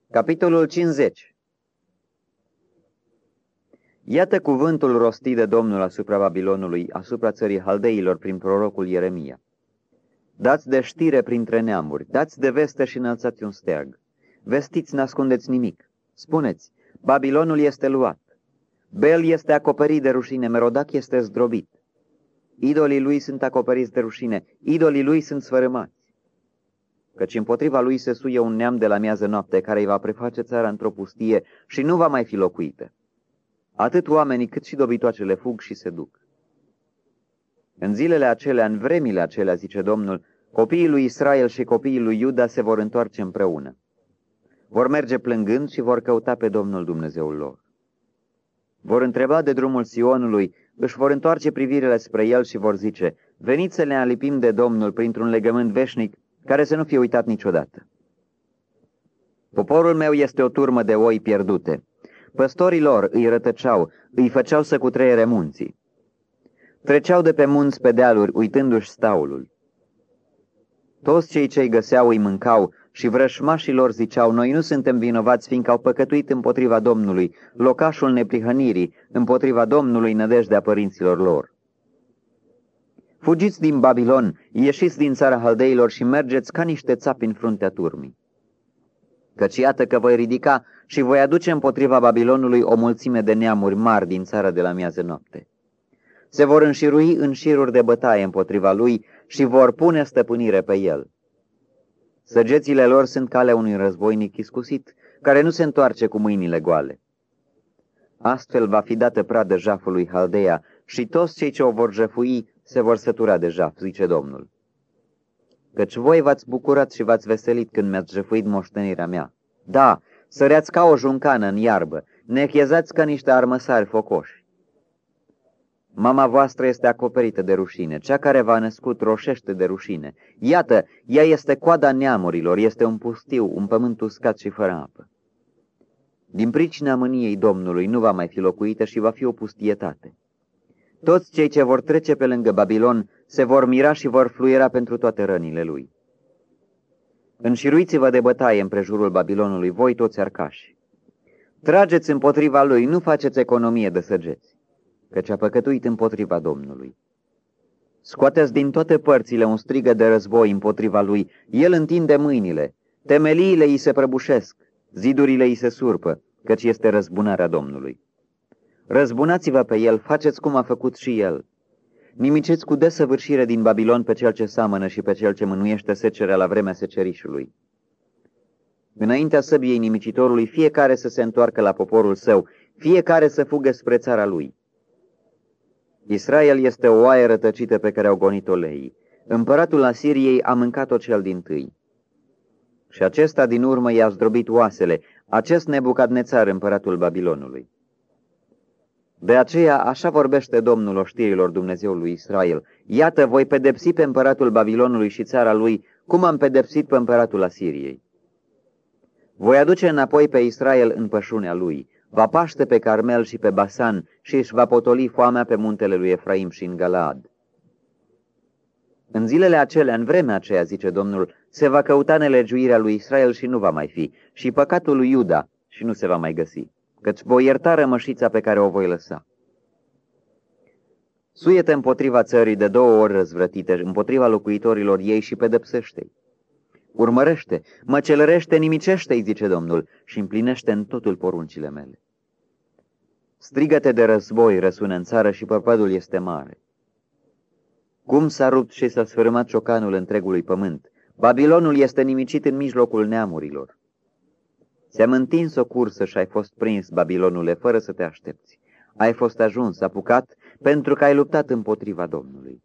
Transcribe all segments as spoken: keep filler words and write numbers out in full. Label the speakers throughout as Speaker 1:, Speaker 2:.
Speaker 1: Capitolul cincizeci. Iată cuvântul rostit de Domnul asupra Babilonului, asupra țării Haldeilor prin prorocul Ieremia. Dați de știre printre neamuri, dați de veste și înălțați un steag. Vestiți, n-ascundeți nimic. Spuneți, Babilonul este luat. Bel este acoperit de rușine, Merodac este zdrobit. Idolii lui sunt acoperiți de rușine, idolii lui sunt sfărâmați. Căci împotriva lui se suie un neam de la miază noapte, care îi va preface țara într-o pustie și nu va mai fi locuită. Atât oamenii cât și dobitoacele fug și se duc. În zilele acelea, în vremile acelea, zice Domnul, copiii lui Israel și copiii lui Iuda se vor întoarce împreună. Vor merge plângând și vor căuta pe Domnul Dumnezeul lor. Vor întreba de drumul Sionului, își vor întoarce privirile spre el și vor zice, veniți să ne alipim de Domnul printr-un legământ veșnic, care să nu fie uitat niciodată. Poporul meu este o turmă de oi pierdute. Păstorii lor îi rătăceau, îi făceau să cutreiere munții. Treceau de pe munți pe dealuri, uitându-și staulul. Toți cei ce-i găseau îi mâncau și vrășmașii lor ziceau, noi nu suntem vinovați, fiindcă au păcătuit împotriva Domnului, locașul neprihănirii, împotriva Domnului nădejdea părinților lor. Fugiți din Babilon, ieșiți din țara Haldeilor și mergeți ca niște țapi în fruntea turmii. Căci iată că voi ridica și voi aduce împotriva Babilonului o mulțime de neamuri mari din țara de la miază noapte. Se vor înșirui în șiruri de bătaie împotriva lui și vor pune stăpânire pe el. Săgețile lor sunt calea unui războinic iscusit, care nu se întoarce cu mâinile goale. Astfel va fi dată pradă jafului Haldeia și toți cei ce o vor jăfui se vor sătura de jaf, zice Domnul. Căci voi v-ați bucurat și v-ați veselit când mi-ați jăfuit moștenirea mea. Da, săreați ca o juncană în iarbă, nechezați ca niște armăsari focoși. Mama voastră este acoperită de rușine, cea care v-a născut roșește de rușine. Iată, ea este coada neamurilor, este un pustiu, un pământ uscat și fără apă. Din pricina mâniei Domnului nu va mai fi locuită și va fi o pustietate. Toți cei ce vor trece pe lângă Babilon se vor mira și vor fluiera pentru toate rănile lui. Înșiruiți-vă de bătaie împrejurul Babilonului, voi toți arcași. Trageți împotriva lui, nu faceți economie de săgeți, căci a păcătuit împotriva Domnului. Scoateți din toate părțile un strigă de război împotriva lui, el întinde mâinile, temeliile îi se prăbușesc, zidurile îi se surpă, căci este răzbunarea Domnului. Răzbunați-vă pe el, faceți cum a făcut și el. Nimiciți cu desăvârșire din Babilon pe cel ce seamănă și pe cel ce mânuiește secerea la vremea secerișului. Înaintea săbiei nimicitorului, fiecare să se întoarcă la poporul său, fiecare să fugă spre țara lui. Israel este o oaie rătăcită pe care au gonit-o leii. Împăratul Asiriei a mâncat-o cel dintâi. Și acesta din urmă i-a zdrobit oasele, acest Nebucadnețar, împăratul Babilonului. De aceea așa vorbește Domnul oștirilor Dumnezeului Israel. Iată, voi pedepsi pe împăratul Babilonului și țara lui, cum am pedepsit pe împăratul Asiriei. Voi aduce înapoi pe Israel în pășunea lui, va paște pe Carmel și pe Basan și își va potoli foamea pe muntele lui Efraim și în Galaad. În zilele acelea, în vremea aceea, zice Domnul, se va căuta nelegiuirea lui Israel și nu va mai fi, și păcatul lui Iuda și nu se va mai găsi, căci voi ierta rămășița pe care o voi lăsa. Suie-te împotriva țării de două ori răzvrătite, împotriva locuitorilor ei și pedepsește-i. Urmărește, măcelărește, nimicește-i, zice Domnul, și împlinește în totul poruncile mele. Strigăte de război răsună în țară și păpădul este mare. Cum s-a rupt și s-a sfârmat ciocanul întregului pământ, Babilonul este nimicit în mijlocul neamurilor. Ți-am întins o cursă și ai fost prins, Babilonule, fără să te aștepți. Ai fost ajuns, apucat, pentru că ai luptat împotriva Domnului.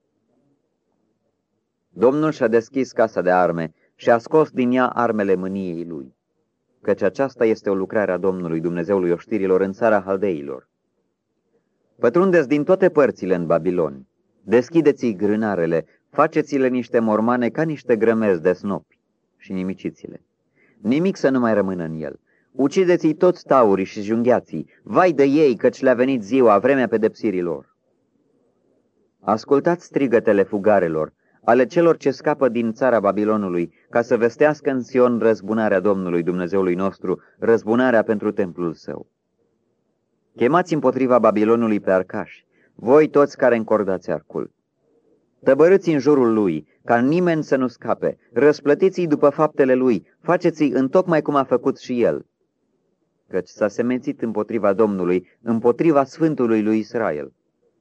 Speaker 1: Domnul și-a deschis casa de arme și a scos din ea armele mâniei lui, căci aceasta este o lucrare a Domnului, Dumnezeului oștirilor, în țara Haldeilor. Pătrundeți din toate părțile în Babilon, deschideți-i grânarele, faceți-le niște mormane ca niște grămezi de snopi și nimiciți-le. Nimic să nu mai rămână în el. Ucideți-i toți taurii și junghiații, vai de ei, căci le-a venit ziua, vremea pedepsirii lor. Ascultați strigătele fugarelor, ale celor ce scapă din țara Babilonului, ca să vestească în Sion răzbunarea Domnului Dumnezeului nostru, răzbunarea pentru templul său. Chemați împotriva Babilonului pe arcași, voi toți care încordați arcul. Tăbărâți în jurul lui, ca nimeni să nu scape, răsplătiți-i după faptele lui, faceți-i întocmai cum a făcut și el. Căci s-a semențit împotriva Domnului, împotriva Sfântului lui Israel.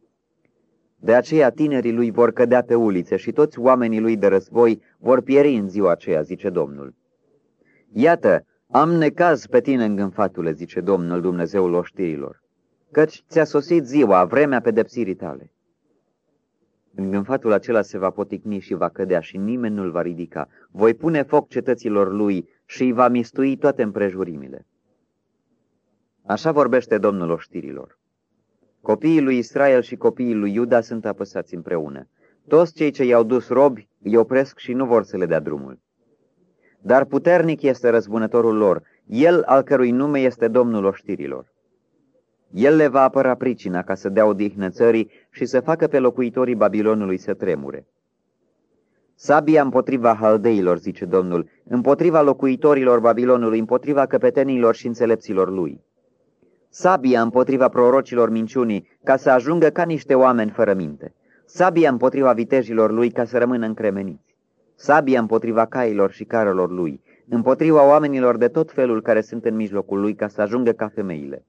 Speaker 1: De aceea tinerii lui vor cădea pe ulițe și toți oamenii lui de război vor pieri în ziua aceea, zice Domnul. Iată, am necaz pe tine, îngânfatule, zice Domnul Dumnezeul oștirilor, căci ți-a sosit ziua, vremea pedepsirii tale. Îngânfatul acela se va poticni și va cădea și nimeni nu-l va ridica. Voi pune foc cetăților lui și îi va mistui toate împrejurimile. Așa vorbește Domnul oștirilor. Copiii lui Israel și copiii lui Iuda sunt apăsați împreună. Toți cei ce i-au dus robi îi opresc și nu vor să le dea drumul. Dar puternic este răzbunătorul lor, el al cărui nume este Domnul oștirilor. El le va apăra pricina ca să dea odihnă țării și să facă pe locuitorii Babilonului să tremure. Sabia împotriva haldeilor, zice Domnul, împotriva locuitorilor Babilonului, împotriva căpetenilor și înțelepților lui. Sabia împotriva prorocilor minciunii, ca să ajungă ca niște oameni fără minte. Sabia împotriva vitejilor lui, ca să rămână încremeniți. Sabia împotriva cailor și carelor lui, împotriva oamenilor de tot felul care sunt în mijlocul lui, ca să ajungă ca femeile.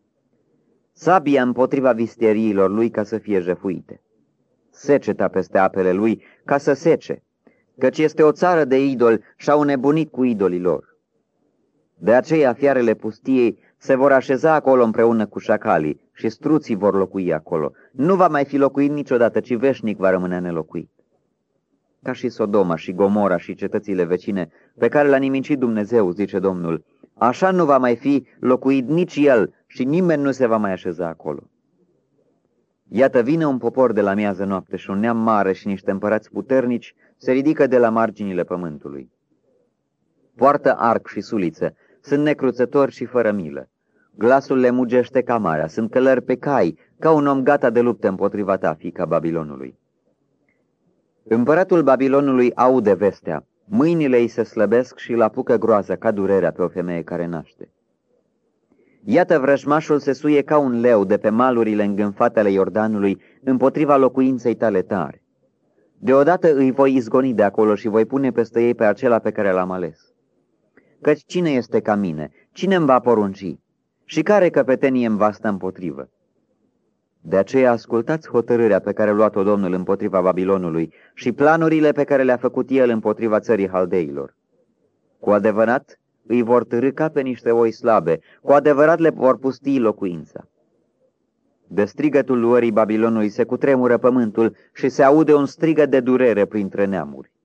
Speaker 1: Sabia împotriva visteriilor lui, ca să fie jefuite. Seceta peste apele lui, ca să sece, căci este o țară de idoli și-au nebunit cu idolii lor. De aceea fiarele pustiei se vor așeza acolo împreună cu șacalii și struții vor locui acolo. Nu va mai fi locuit niciodată, ci veșnic va rămâne nelocuit. Ca și Sodoma și Gomora și cetățile vecine, pe care le-a nimicit Dumnezeu, zice Domnul, așa nu va mai fi locuit nici el și nimeni nu se va mai așeza acolo. Iată, vine un popor de la miază noapte și un neam mare și niște împărați puternici se ridică de la marginile pământului. Poartă arc și suliță, sunt necruțători și fără milă. Glasul le mugește ca marea, sunt călări pe cai, ca un om gata de luptă împotriva ta, fiica Babilonului. Împăratul Babilonului aude vestea, mâinile îi se slăbesc și îl apucă groaza ca durerea pe o femeie care naște. Iată, vrăjmașul se suie ca un leu de pe malurile îngânfate ale Iordanului împotriva locuinței tale tare. Deodată îi voi izgoni de acolo și voi pune peste ei pe acela pe care l-am ales. Căci cine este ca mine? Cine îmi va porunci? Și care căpetenie îmi va sta împotrivă? De aceea ascultați hotărârea pe care a luat-o Domnul împotriva Babilonului și planurile pe care le-a făcut el împotriva țării haldeilor. Cu adevărat îi vor târî ca pe niște oi slabe, cu adevărat le vor pustii locuința. De strigătul luării Babilonului se cutremură pământul și se aude un strigăt de durere printre neamuri.